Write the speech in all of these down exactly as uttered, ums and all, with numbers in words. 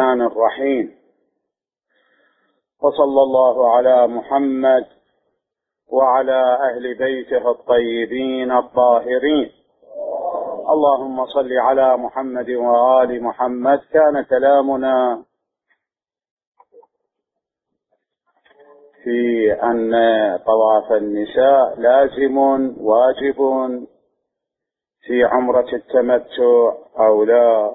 الرحمن الرحيم. وصلى الله على محمد وعلى أهل بيته الطيبين الطاهرين. اللهم صل على محمد وآل محمد. كان كلامنا في أن طواف النساء لازم واجب في عمرة التمتع أو لا.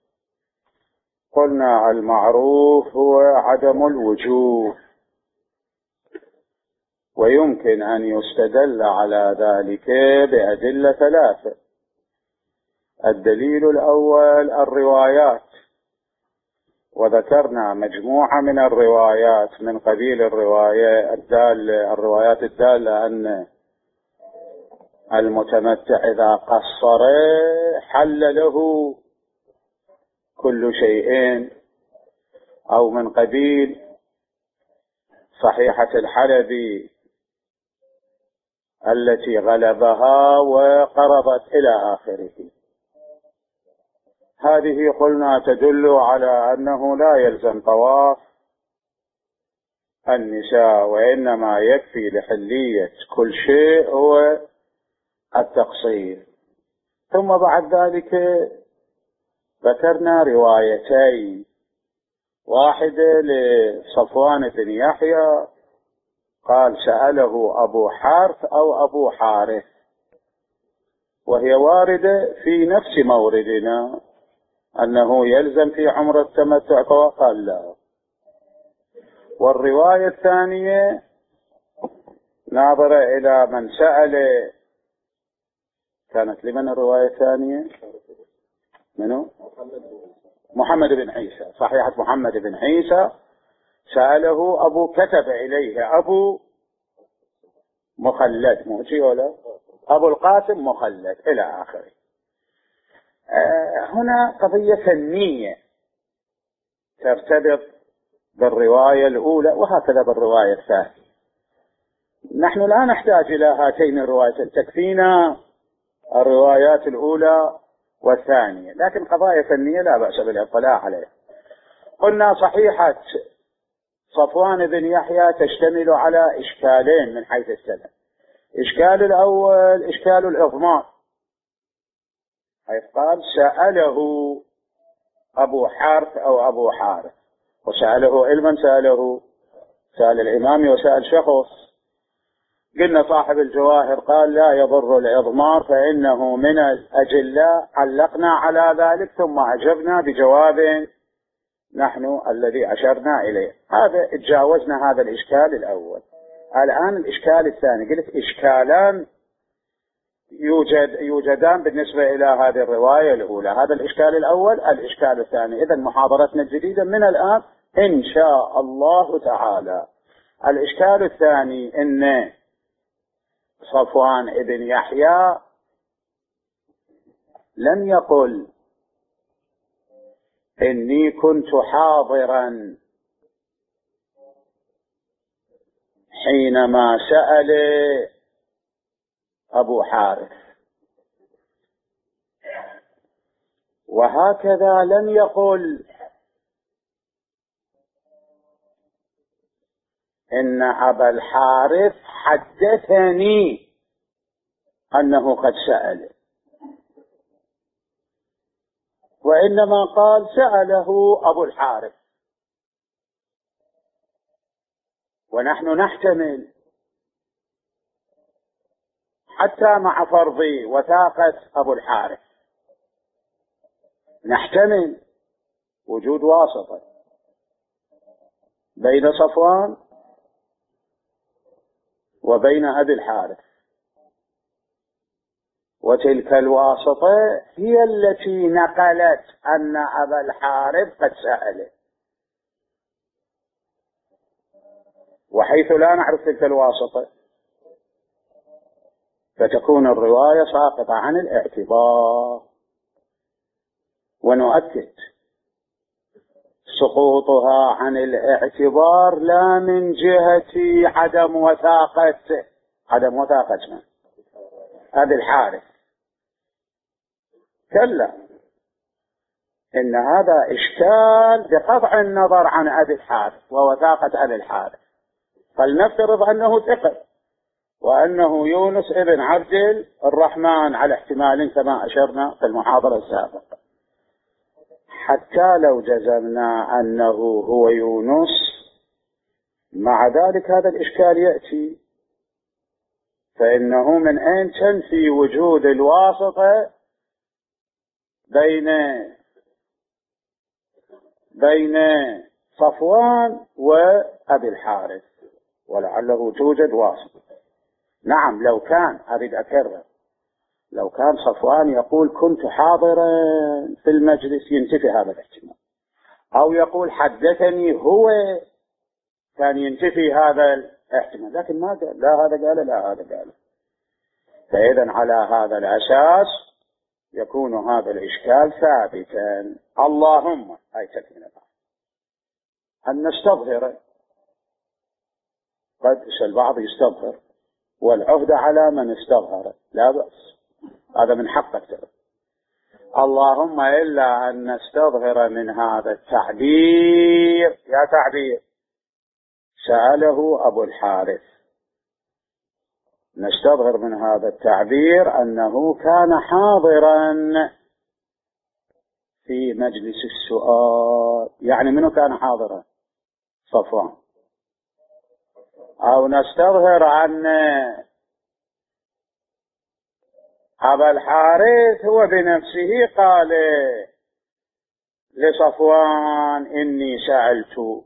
قلنا المعروف هو عدم الوجوب، ويمكن أن يستدل على ذلك بأدلة ثلاثة. الدليل الأول الروايات، وذكرنا مجموعة من الروايات من قبيل الرواية الدالة الروايات الدالة أن المتمتع إذا قصر حل له كل شيء، أو من قبيل صحيحة الحلبي التي غلبها وقربت إلى آخره. هذه قلنا تدل على أنه لا يلزم طواف النساء، وإنما يكفي لحلية كل شيء هو التقصير. ثم بعد ذلك ذكرنا روايتين، واحدة لصفوان بن يحيى قال سأله أبو حارث أو أبو حارث، وهي واردة في نفس موردنا أنه يلزم في عمرة التمتع، فقال لا. والرواية الثانية ناظرة إلى من سأل، كانت لمن الرواية الثانية؟ منو؟ محمد بن عيسى، صحيحة محمد بن عيسى. سأله أبو كتب إليه أبو مخلد، موجي ولا أبو القاسم مخلد إلى آخره. آه هنا قضية النية ترتبط بالرواية الأولى، وهكذا بالرواية الثانية. نحن لا نحتاج إلى هاتين الروايتين، تكفينا الروايات الأولى والثانية، لكن قضايا النية لا بأس بالاطلاع عليها. قلنا صحيحة صفوان بن يحيى تشتمل على إشكالين من حيث السند. إشكال الأول إشكال الإضمار، حيث قال سأله أبو حارث أو أبو حارث، وسأله علما سأله سأل الإمام وسأل شخص. قلنا صاحب الجواهر قال لا يضر الإضمار فإنه من الأجلاء، علقنا على ذلك ثم أجبنا بجواب نحن الذي أشرنا إليه. هذا تجاوزنا هذا الإشكال الأول. الآن الإشكال الثاني، قلت إشكالان يوجد يوجدان بالنسبة إلى هذه الرواية الأولى. هذا الإشكال الأول، الإشكال الثاني. إذن محاضرتنا الجديدة من الآن إن شاء الله تعالى. الإشكال الثاني إن صفوان بن يحيى لم يقل إني كنت حاضرا حينما سأل أبو حارث، وهكذا لم يقل إن أبا الحارث حدثني أنه قد سأل، وإنما قال سأله أبو الحارث. ونحن نحتمل حتى مع فرض وثاقة أبو الحارث، نحتمل وجود واسطة بين صفوان وبين أبي الحارث، وتلك الواسطة هي التي نقلت أن أبا الحارث قد سأله. وحيث لا نعرف تلك الواسطة فتكون الرواية ساقطة عن الاعتبار. ونؤكد سقوطها عن الاعتبار لا من جهة عدم وثاقة عدم وثاقة من أبي الحارث، كلا، إن هذا إشكال بقطع النظر عن أبي الحارث ووثاقة أبي الحارث، فلنفترض أنه ثقة وأنه يونس ابن عبد الرحمن على احتمال كما أشرنا في المحاضرة السابقة. حتى لو جزمنا أنه هو يونس، مع ذلك هذا الإشكال يأتي، فإنه من أين تنفي وجود الواسطة بين بين صفوان وأبي الحارث، ولعله توجد واسطة. نعم، لو كان، أريد أكرر، لو كان صفوان يقول كنت حاضرا في المجلس ينتفي هذا الاحتمال، أو يقول حدثني هو كان ينتفي هذا الاحتمال، لكن ما قال، لا هذا قال لا هذا قال. فإذا على هذا الأساس يكون هذا الإشكال ثابتا. اللهم أي تكملة أن نستظهر، قد البعض يستظهر والعهدة على من استظهر، لا بأس، هذا من حقك ترى. اللهم إلا أن نستظهر من هذا التعبير، يا تعبير سأله أبو الحارث، نستظهر من هذا التعبير أنه كان حاضرا في مجلس السؤال. يعني منه كان حاضرا؟ صفوان. أو نستظهر أن أبا الحارث هو بنفسه قال لصفوان إني سألت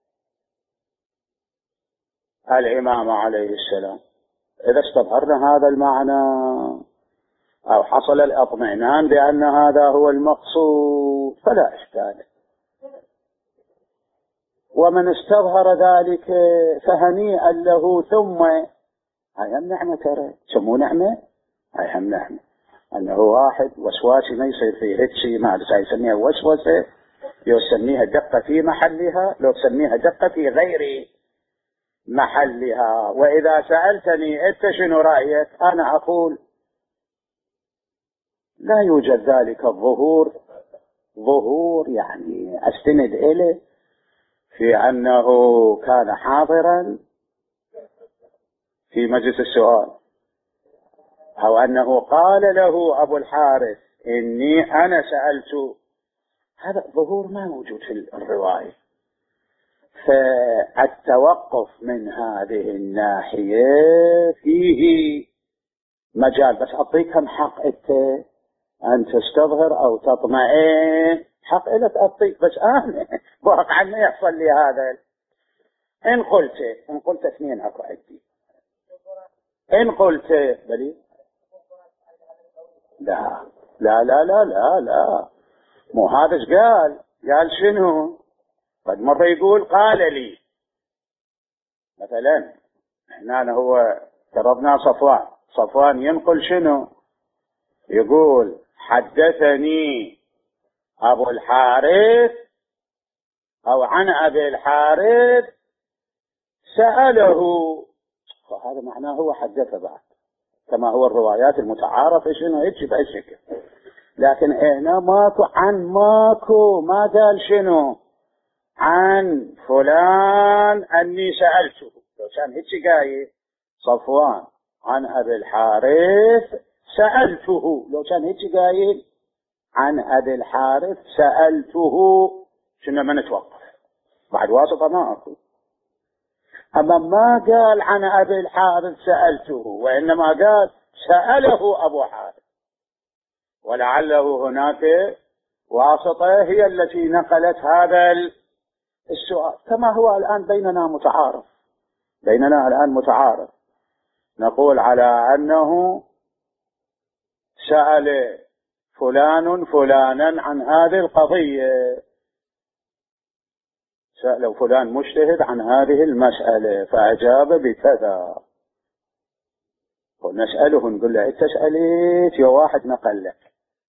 الإمام عليه السلام. إذا استظهرنا هذا المعنى أو حصل الاطمئنان بأن هذا هو المقصود فلا إشكال. ومن استظهر ذلك فهنيئا له. ثم أيهم نعمة، ترى سموه نعمة، أيهم نعمة أنه واحد وسواسي ما يصير فيه هيك شيء، ما يسميها وسوسة، لو تسميها دقة في محلها، لو تسميها دقة في غير محلها. وإذا سألتني أنت شنو رأيك، أنا أقول لا يوجد ذلك الظهور، ظهور يعني أستند إليه في أنه كان حاضرا في مجلس السؤال، أو أنه قال له أبو الحارث إني أنا سألت. هذا الظهور ما موجود في الرواية. فالتوقف من هذه الناحية فيه مجال، بس أعطيكم حق أنت أن تستظهر أو تطمئن، حق لك أعطيك، بس أنا واقعا ما يحصل لي هذا. إن قلت إن قلت اثنين أكو عندي، إن قلت بلي لا لا لا لا لا لا مو هذا ايش قال؟ قال شنو؟ قد مرة يقول قال لي مثلا، احنا هو فرضنا صفوان، صفوان ينقل شنو؟ يقول حدثني أبو الحارث أو عن أبي الحارث سأله، فهذا معناه هو حدث بعد، كما هو الروايات المتعارفة شنو هيك بأي شكل. لكن هنا ماكو عن، ماكو، ما قال شنو عن فلان أني سألته. لو كان هيك قايل صفوان عن أبي الحارث سألته، لو كان هيك قايل عن أبي الحارث سألته، شنو ما نتوقف بعد واسطة ما أكو. أما ما قال عن أبي الحارث سألته، وإنما قال سأله أبو حارث، ولعله هناك واسطة هي التي نقلت هذا السؤال. كما هو الآن بيننا متعارف، بيننا الآن متعارف، نقول على أنه سأل فلان فلانا عن هذه القضية، سأل فلان مجتهد عن هذه المسألة فأجاب بكذا، ونسأله نقول له أنت سألت يا واحد نقل لك،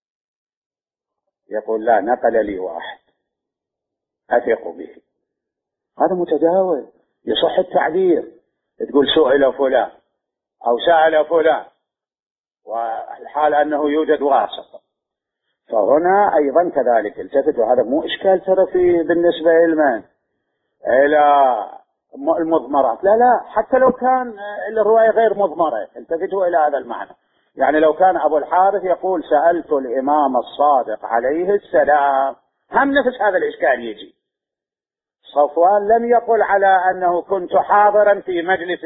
يقول لا نقل لي واحد أثق به، هذا متجاوز، يصح التعبير، تقول سئل فلان أو سأل فلان والحال أنه يوجد واسطة. فهنا أيضا كذلك التفت، وهذا مو إشكال ترى في بالنسبة لمن إلى المضمرات، لا لا، حتى لو كان الرواية غير مضمرة التفتوا إلى هذا المعنى. يعني لو كان أبو الحارث يقول سألت الإمام الصادق عليه السلام، هم نفس هذا الإشكال يجي. صفوان لم يقل على أنه كنت حاضرا في مجلس،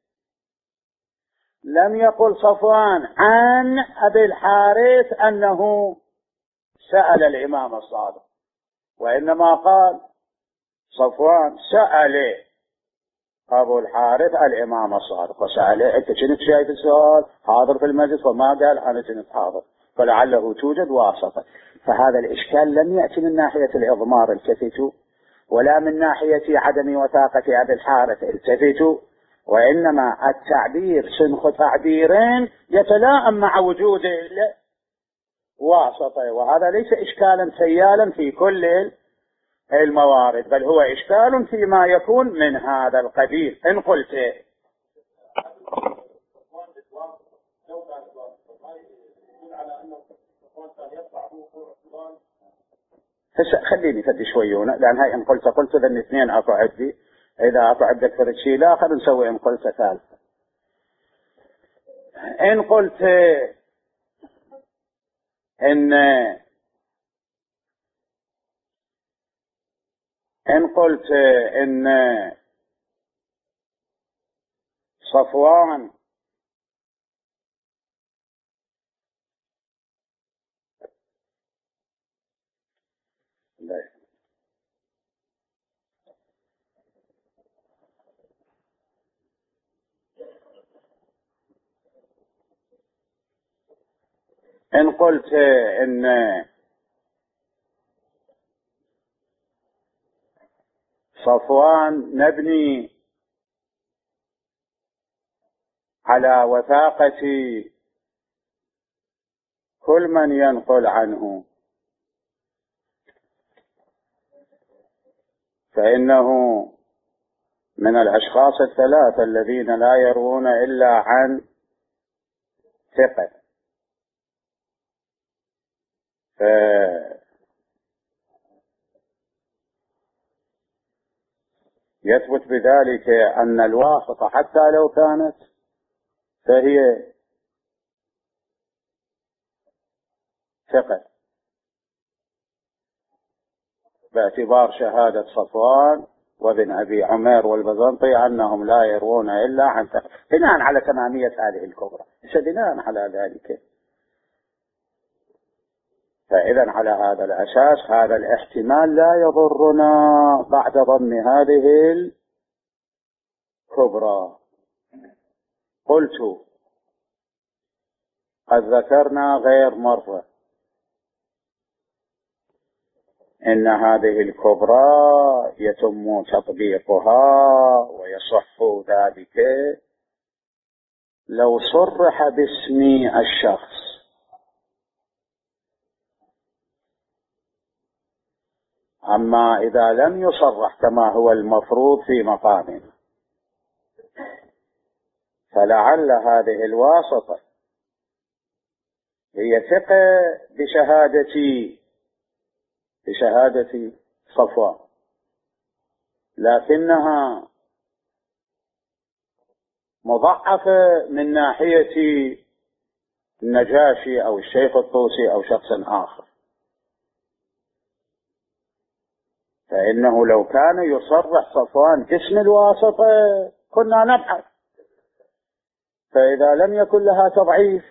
لم يقل صفوان عن أبي الحارث أنه سأل الإمام الصادق، وإنما قال صفوان سأل أبو الحارث الإمام الصادق، وسأله أنت كنت شايف السؤال حاضر في المجلس، وما قال أنا كنت حاضر، فلعله توجد واسطة. فهذا الإشكال لم يأتي من ناحية الإضمار التفتوا، ولا من ناحية عدم وثاقة أبي الحارث التفتوا، وإنما التعبير سنخ تعبيرين يتلائم مع وجود الواسطة، وهذا ليس إشكالا سيالا في كل الموارد، بل هو إشكال فيما يكون من هذا القبيل. إن قلت خليني فد شويونه، لأن هاي إن قلت قلت ذا الاثنين أكو عندي، إذا أكو عندك فرد شيء لا خلينا نسوي إن قلت ثالثة. إن قلت إن إن قلت إن صفوان إن قلت إن صفوان نبني على وثاقة كل من ينقل عنه، فإنه من الأشخاص الثلاثة الذين لا يروون إلا عن ثقة، يثبت بذلك أن الواسطة حتى لو كانت فهي ثقة، باعتبار شهادة صفوان وابن أبي عمير والبزنطي أنهم لا يروون إلا عن ثقة، بناء على تمامية هذه الكبرى. بناء على ذلك، فإذا على هذا الأساس هذا الاحتمال لا يضرنا بعد ضم هذه الكبرى. قلت قد ذكرنا غير مرة إن هذه الكبرى يتم تطبيقها ويصح ذلك لو صرح باسم الشخص، أما إذا لم يصرح كما هو المفروض في مقامنا، فلعل هذه الواسطة هي ثقة بشهادة بشهادة صفوان، لكنها مضعفة من ناحية النجاشي أو الشيخ الطوسي أو شخص آخر، فإنه لو كان يصرح صفوان باسم الواسطة كنا نبحث، فإذا لم يكن لها تضعيف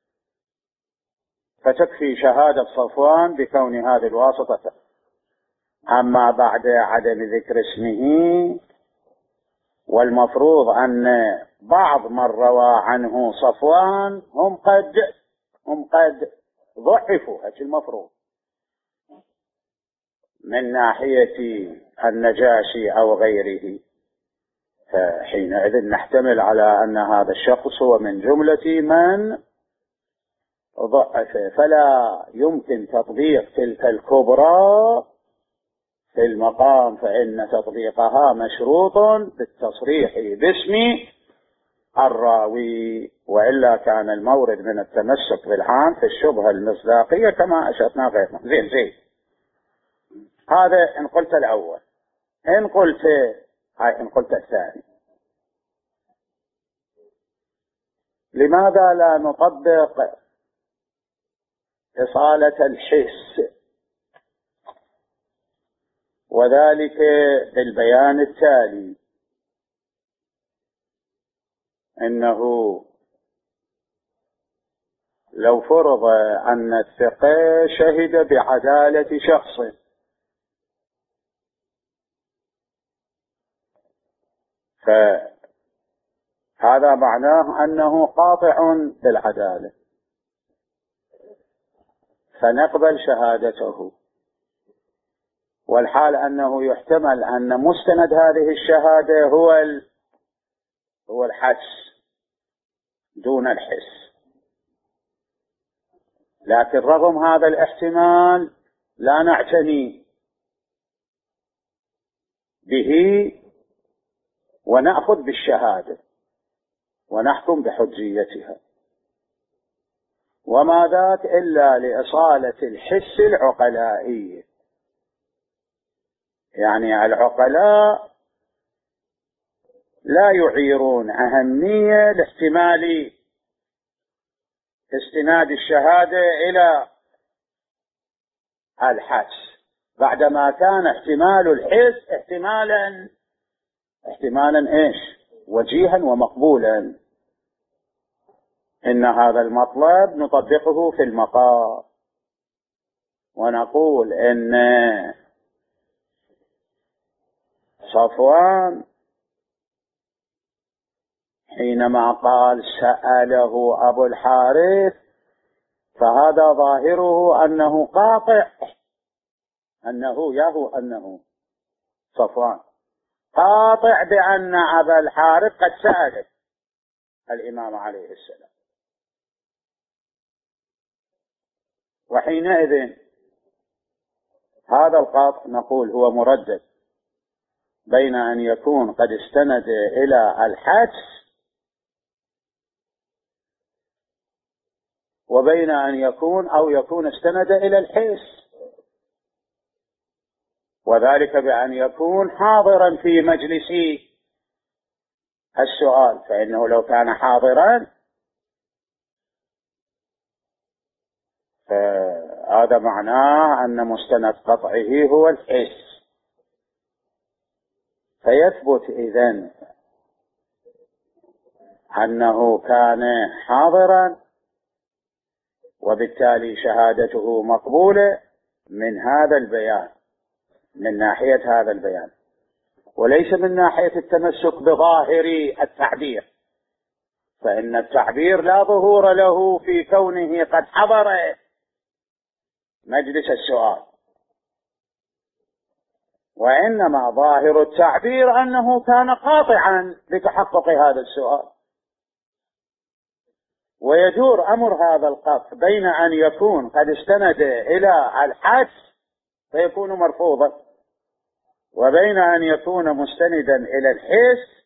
فتكفي شهادة صفوان بكون هذه الواسطة. أما بعد عدم ذكر اسمه، والمفروض أن بعض من روى عنه صفوان هم قد هم قد ضعفوا، هذا المفروض من ناحية النجاشي أو غيره، فحينئذ نحتمل على أن هذا الشخص هو من جملة من ضعف، فلا يمكن تطبيق تلك الكبرى في المقام، فإن تطبيقها مشروط بالتصريح باسم الراوي، وإلا كان المورد من التمسك بالعام في الشبهة المصداقية كما أشرنا غيرنا. زين زين هذا إن قلت الأول. إن قلت هاي إن قلت الثاني، لماذا لا نطبق إصالة الحس، وذلك بالبيان التالي: إنه لو فرض أن الثقة شهد بعدالة شخص، فهذا معناه أنه قاطع بالعدالة، فنقبل شهادته، والحال أنه يحتمل أن مستند هذه الشهادة هو هو الحس دون الحس. لكن رغم هذا الاحتمال لا نعتني به ونأخذ بالشهادة ونحكم بحجيتها، وما ذاك إلا لإصالة الحس العقلائي. يعني العقلاء لا يعيرون أهمية لاحتمال استناد الشهادة إلى الحس، بعدما كان احتمال الحس احتمالا احتمالا ايش وجيها ومقبولا. إن هذا المطلب نطبقه في المقام، ونقول إن صفوان حينما قال سأله أبو الحارث، فهذا ظاهره أنه قاطع، أنه يهو أنه صفوان قاطع بأن أبا الحارث قد سأل الإمام عليه السلام. وحينئذ هذا القاطع نقول هو مردد بين أن يكون قد استند إلى الحدس وبين أن يكون أو يكون استند إلى الحس، وذلك بأن يكون حاضرا في مجلس السؤال، فإنه لو كان حاضرا فهذا معناه أن مستند قطعه هو الحس، فيثبت إذن أنه كان حاضرا، وبالتالي شهادته مقبولة من هذا البيان، من ناحية هذا البيان، وليس من ناحية التمسك بظاهر التعبير، فإن التعبير لا ظهور له في كونه قد حضر مجلس السؤال، وإنما ظاهر التعبير أنه كان قاطعا لتحقق هذا السؤال. ويدور أمر هذا القطع بين أن يكون قد استند إلى الحدس فيكون مرفوضا، وبين أن يكون مستندا إلى الحس،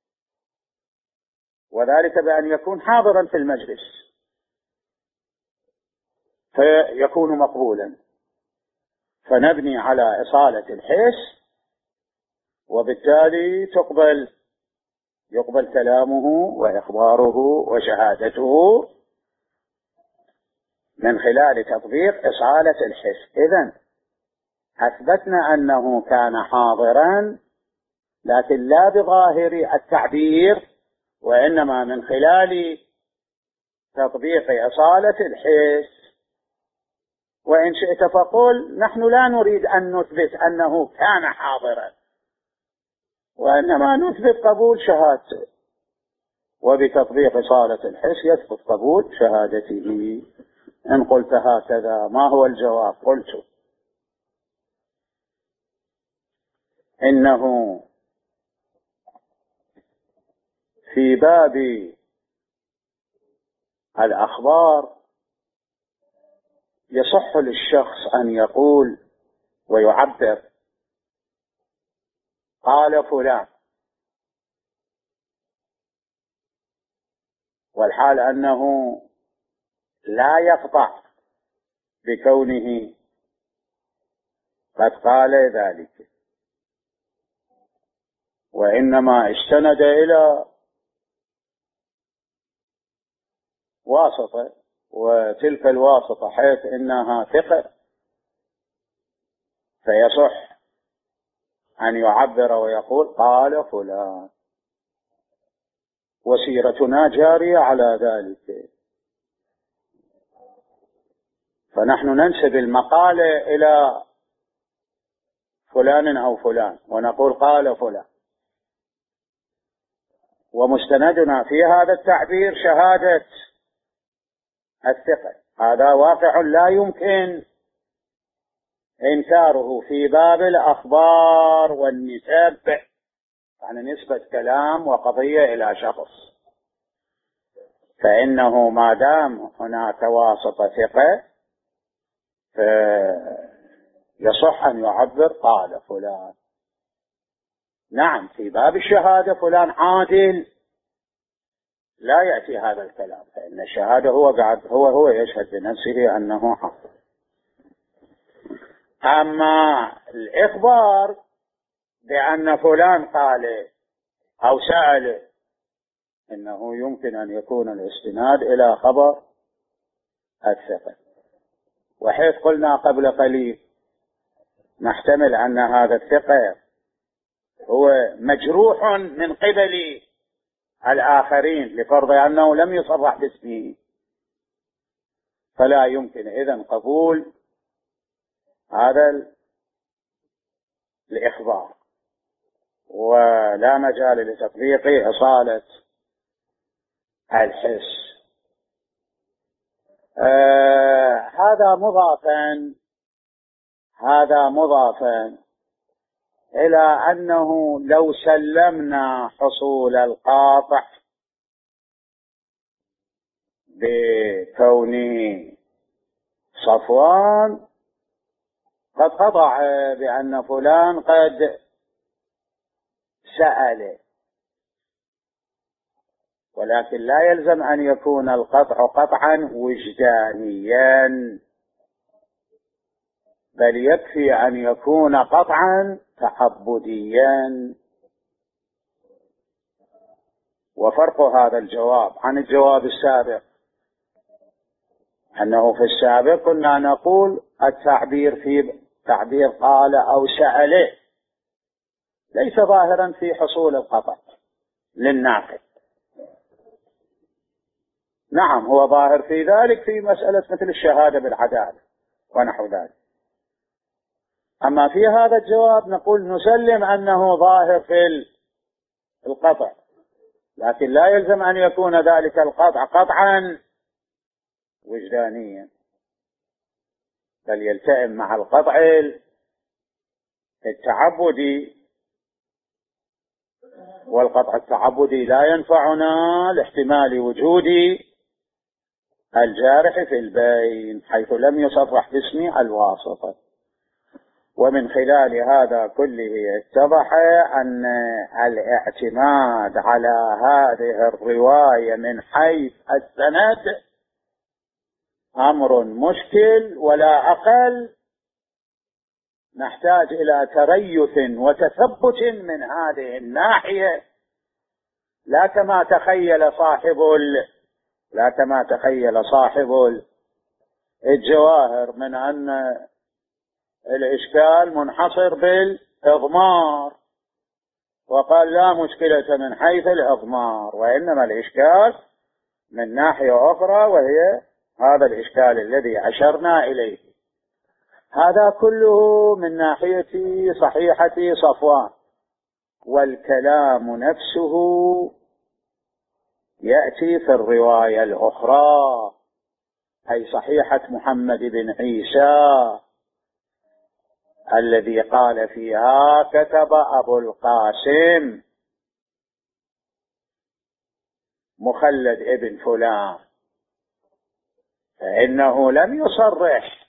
وذلك بأن يكون حاضرا في المجلس فيكون مقبولا. فنبني على إصالة الحس، وبالتالي تقبل يقبل كلامه وإخباره وشهادته من خلال تطبيق إصالة الحس. إذن أثبتنا أنه كان حاضرا، لكن لا بظاهر التعبير، وإنما من خلال تطبيق إصالة الحس. وإن شئت فقل نحن لا نريد أن نثبت أنه كان حاضرا، وإنما نثبت قبول شهادته، وبتطبيق إصالة الحس يثبت قبول شهادته. إن قلت هكذا ما هو الجواب؟ قلت إنه في باب الأخبار يصح للشخص أن يقول ويعبر قال فلان، حال أنه لا يقطع بكونه قد قال ذلك، وإنما استند إلى واسطة، وتلك الواسطة حيث إنها ثقة فيصح أن يعبر ويقول قال فلان، وسيرتنا جارية على ذلك. فنحن ننسب المقالة إلى فلان أو فلان ونقول قال فلان، ومستندنا في هذا التعبير شهادة الثقة. هذا واقع لا يمكن إنكاره في باب الأخبار والنسب، يعني نسبة كلام وقضية إلى شخص، فإنه ما دام هناك واسطة ثقة فيصح أن يعبر قال فلان. نعم في باب الشهادة فلان عادل لا يأتي هذا الكلام، فإن الشهادة هو قاعد هو هو يشهد بنفسه أنه حق. أما الإخبار بأن فلان قال أو سأل، إنه يمكن أن يكون الاستناد إلى خبر الثقة. وحيث قلنا قبل قليل نحتمل أن هذا الثقة هو مجروح من قبل الآخرين لفرض أنه لم يصرح باسمه، فلا يمكن إذن قبول هذا الإخبار، ولا مجال لتطبيق أصالة الحس. آه هذا مضافا هذا مضافا إلى أنه لو سلمنا حصول القاطع بكونه صفوان قد قطع بأن فلان قد سأل، ولكن لا يلزم أن يكون القطع قطعا وجدانيا، بل يكفي أن يكون قطعا تعبديا. وفرق هذا الجواب عن الجواب السابق أنه في السابق كنا نقول التعبير في تعبير قال أو سأله ليس ظاهرا في حصول القطع للناقد. نعم هو ظاهر في ذلك في مسألة مثل الشهادة بالعدالة ونحو ذلك، أما في هذا الجواب نقول نسلم أنه ظاهر في القطع، لكن لا يلزم أن يكون ذلك القطع قطعا وجدانيا، بل يلتئم مع القطع التعبدي، والقطع التعبدي لا ينفعنا لاحتمال وجود الجارح في البين حيث لم يصرح باسم الواسطة. ومن خلال هذا كله اتضح أن الاعتماد على هذه الرواية من حيث السند أمر مشكل، ولا أقل نحتاج إلى تريث وتثبت من هذه الناحية، لا كما تخيل صاحب ال... لا كما تخيل صاحب الجواهر من أن الإشكال منحصر بالإضمار، وقال لا مشكلة من حيث الإضمار، وإنما الإشكال من ناحية أخرى، وهي هذا الإشكال الذي أشرنا إليه. هذا كله من ناحية صحيحة صفوان، والكلام نفسه يأتي في الرواية الأخرى أي صحيحة محمد بن عيسى الذي قال فيها كتب أبو القاسم مخلد ابن فلان، فإنه لم يصرح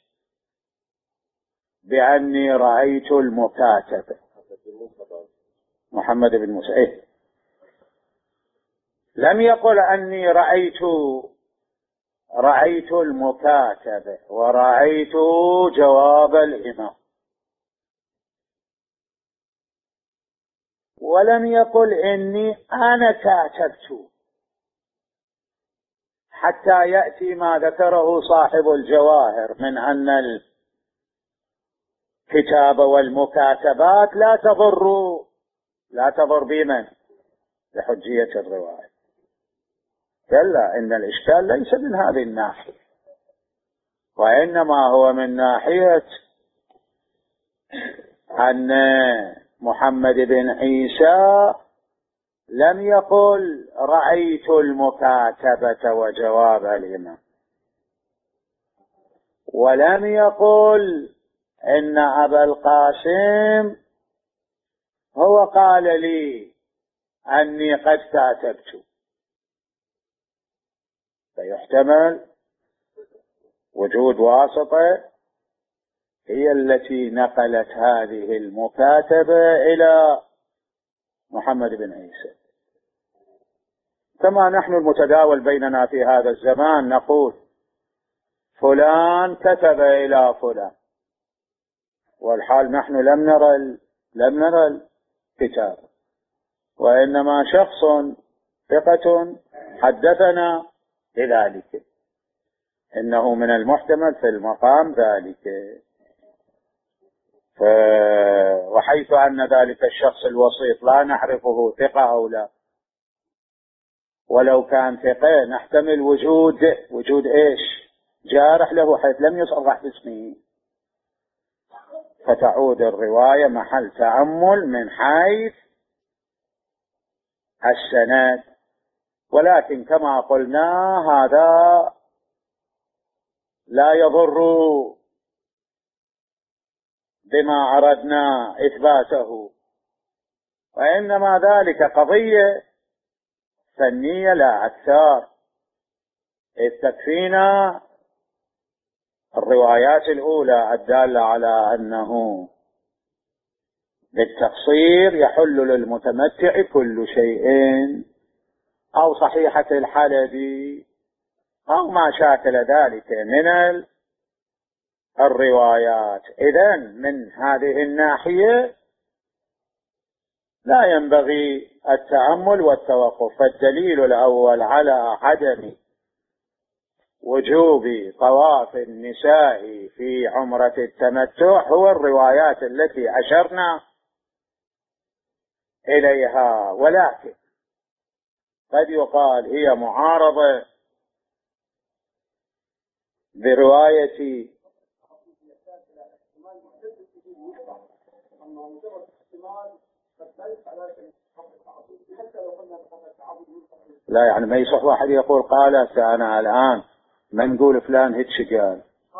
بأني رأيت المكاتب محمد بن موسى. إيه؟ لم يقل أني رأيت رأيت المكاتبة ورأيت جواب الإمام، ولم يقل إني أنا كاتبت، حتى يأتي ما ذكره صاحب الجواهر من أن الكتاب والمكاتبات لا تضر لا تضر بمن؟ بحجية الرواية. كلا، إن الإشكال ليس من هذه الناحية، وإنما هو من ناحية أن محمد بن عيسى لم يقل رأيت المكاتبة وجواب الإمام، ولم يقل إن أبا القاسم هو قال لي أني قد كاتبت. فيحتمل وجود واسطة هي التي نقلت هذه المكاتبة إلى محمد بن عيسى، كما نحن المتداول بيننا في هذا الزمان نقول فلان كتب إلى فلان، والحال نحن لم نرى لم نرى الكتاب، وإنما شخص ثقة حدثنا بذلك. إنه من المحتمل في المقام ذلك. ف... وحيث أن ذلك الشخص الوسيط لا نعرفه ثقة أو لا، ولو كان ثقة نحتمل وجود وجود إيش؟ جارح له حيث لم يصرح باسمه، فتعود الرواية محل تأمل من حيث السند. ولكن كما قلنا هذا لا يضر بما أردنا إثباته، وإنما ذلك قضية فنية لا أكثر، إذ تكفينا الروايات الأولى الدالة على أنه بالتقصير يحل للمتمتع كل شيء، أو صحيحة الحلبي أو ما شاكل ذلك من الروايات. إذن من هذه الناحية لا ينبغي التأمل والتوقف. فالدليل الأول على عدم وجوب طواف النساء في عمرة التمتع هو الروايات التي أشرنا إليها، ولكن قد يقال هي معارضة برواية لا، يعني ما يصح واحد يقول قالت أنا الآن ما نقول فلان هيك قال.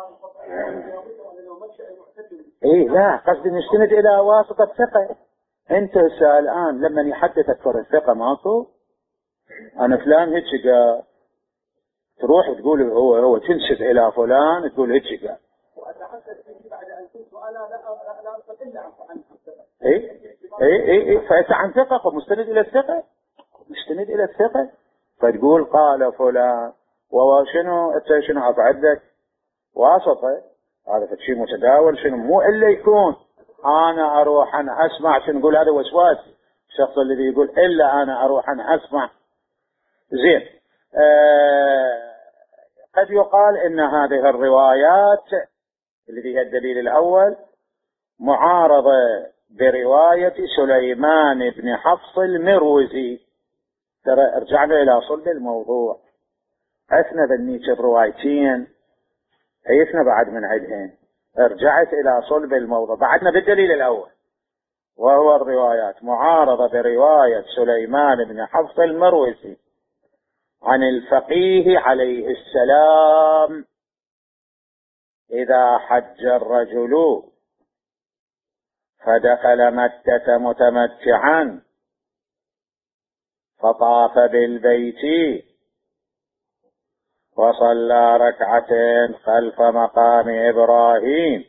إيه لا، قصدي نستند إلى واسطة ثقة. أنت الآن لما يحدثك فر الثقة ماكو أنا فلان هيك قال، تروح تقول هو هو تنسب إلى فلان تقول هيك قال. بعد أن كنت أنا لا لا أستقل عن الثقة. إيه إيه إيه إيه فأنت عن ثقة ومستند إلى الثقة، مستند إلى الثقة، فتقول قال فلان وشنو أنت شنو أبعد لك واسطة. هذا شيء متداول، شنو مو إلا يكون أنا أروح أنا أسمع، شنو نقول هذا وسواس الشخص الذي يقول إلا أنا أروح أنا أسمع. زين، آه قد يقال إن هذه الروايات الذي هي الدليل الأول معارضة برواية سليمان بن حفص المروزي. ترى رجعنا إلى صلب الموضوع، عفنا ذنيك الروايتين، عيفنا بعد من عدهن، رجعت إلى صلب الموضوع، بعدنا بالدليل الأول وهو الروايات معارضة برواية سليمان بن حفص المروزي عن الفقيه عليه السلام: إذا حج الرجل فدخل مكة متمتعا فطاف بالبيت وصلى ركعتين خلف مقام إبراهيم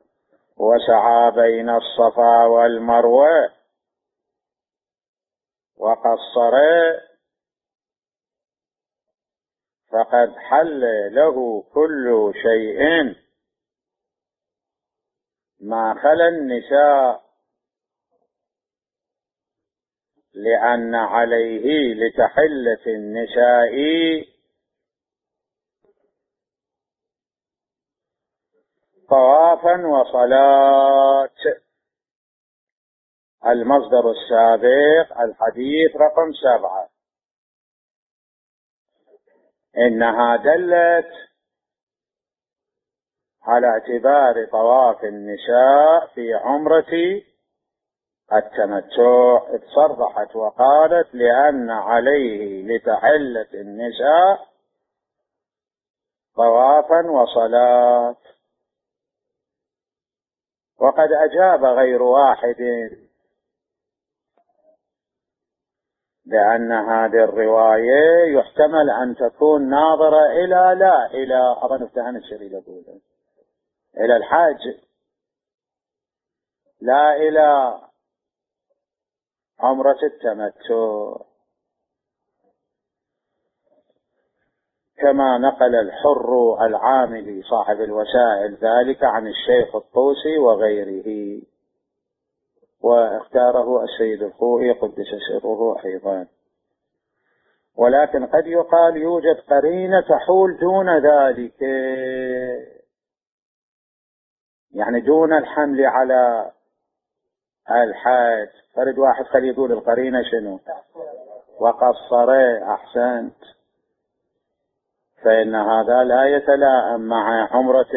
وسعى بين الصفا والمروة وقصر فقد حل له كل شيء ما خلا النساء، لأن عليه لتحلة النساء طوافا وصلاة. المصدر السابق الحديث رقم سبعة، إنها دلت على اعتبار طواف النساء في عمرة التمتع، صرحت وقالت لأن عليه لتحلة النساء طوافا وصلاة. وقد أجاب غير واحد بأن هذه الرواية يحتمل أن تكون ناظرة إلى لا إلى أظن افتهان الشريط أقول إلى الحاج، لا إلى عمرة التمتع، كما نقل الحر العاملي صاحب الوسائل ذلك عن الشيخ الطوسي وغيره، واختاره السيد الخوئي قدس سره أيضا. ولكن قد يقال يوجد قرينة تحول دون ذلك، يعني دون الحمل على الحاج. فرد واحد خلي يقول القرينة شنو؟ وقصر. أحسنت. فإن هذا لا يتلائم مع عمرة،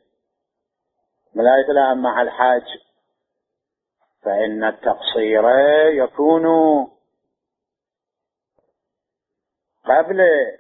لا يتلائم مع الحاج، فإن التقصير يكون قبل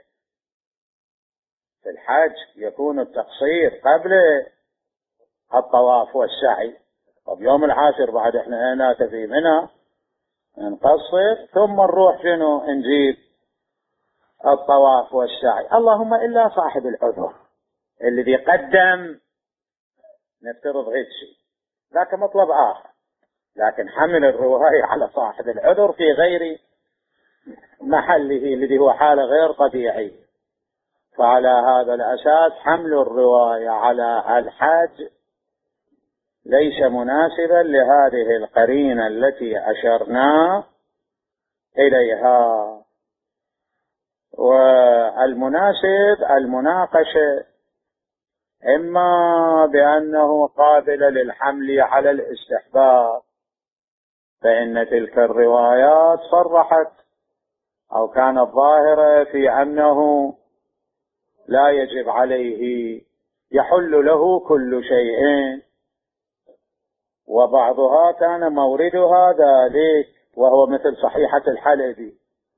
في الحج، يكون التقصير قبل الطواف والسعي. طب يوم العاشر بعد احنا هناك في منى نقصر ثم نروح شنو نجيب الطواف والسعي، اللهم إلا صاحب العذر الذي قدم نفترض غير شيء، ذاك مطلب آخر. لكن حمل الرواية على صاحب العذر في غير محله الذي هو حالة غير طبيعي، فعلى هذا الأساس حمل الرواية على الحاج ليس مناسبا لهذه القرينة التي أشرنا إليها. والمناسب المناقشة إما بأنه قابل للحمل على الاستحباب، فإن تلك الروايات صرحت أو كانت ظاهرة في أنه لا يجب عليه، يحل له كل شيء، وبعضها كان موردها ذلك وهو مثل صحيحة الحلبي،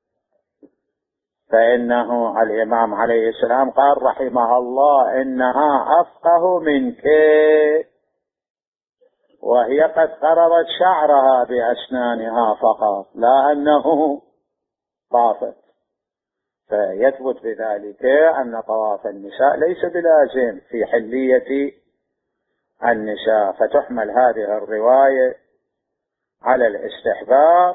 فإنه الإمام عليه السلام قال رحمه الله إنها أفقه منك، وهي قد قربت شعرها بأسنانها فقط لا أنه طافت. فيثبت بذلك أن طواف النساء ليس بلازم في حلية النساء، فتحمل هذه الرواية على الاستحباب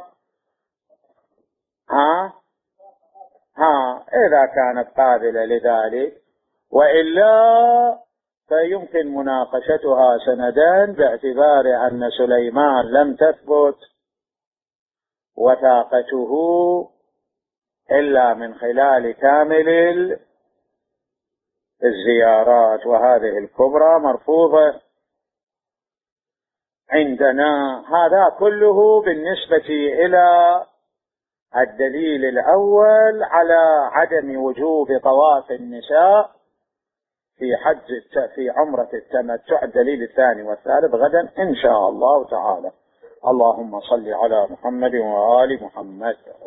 ها ها إذا كانت قابلة لذلك، وإلا فيمكن مناقشتها سندا باعتبار أن سليمان لم تثبت وثاقته إلا من خلال كامل الزيارات، وهذه الكبرى مرفوضة عندنا. هذا كله بالنسبة إلى الدليل الأول على عدم وجوب طواف النساء في حج في عمرة التمتع. الدليل الثاني والثالث غدا إن شاء الله تعالى. اللهم صل على محمد وآل محمد.